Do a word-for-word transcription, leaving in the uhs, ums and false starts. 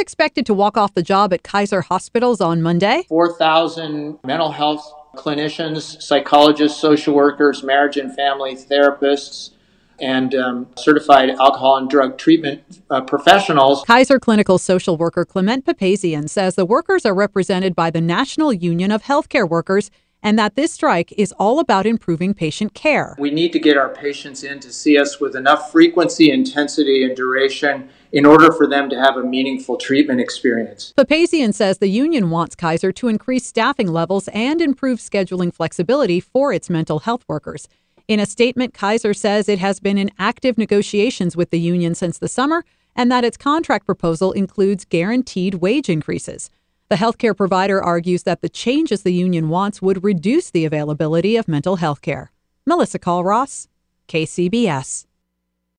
expected to walk off the job at Kaiser hospitals on Monday. four thousand mental health clinicians, psychologists, social workers, marriage and family therapists, and um, certified alcohol and drug treatment uh, professionals. Kaiser clinical social worker Clement Papazian says the workers are represented by the National Union of Healthcare Workers and that this strike is all about improving patient care. We need to get our patients in to see us with enough frequency, intensity, and duration in order for them to have a meaningful treatment experience. Papazian says the union wants Kaiser to increase staffing levels and improve scheduling flexibility for its mental health workers. In a statement, Kaiser says it has been in active negotiations with the union since the summer and that its contract proposal includes guaranteed wage increases. The healthcare provider argues that the changes the union wants would reduce the availability of mental health care. Melissa Call-Ross, K C B S.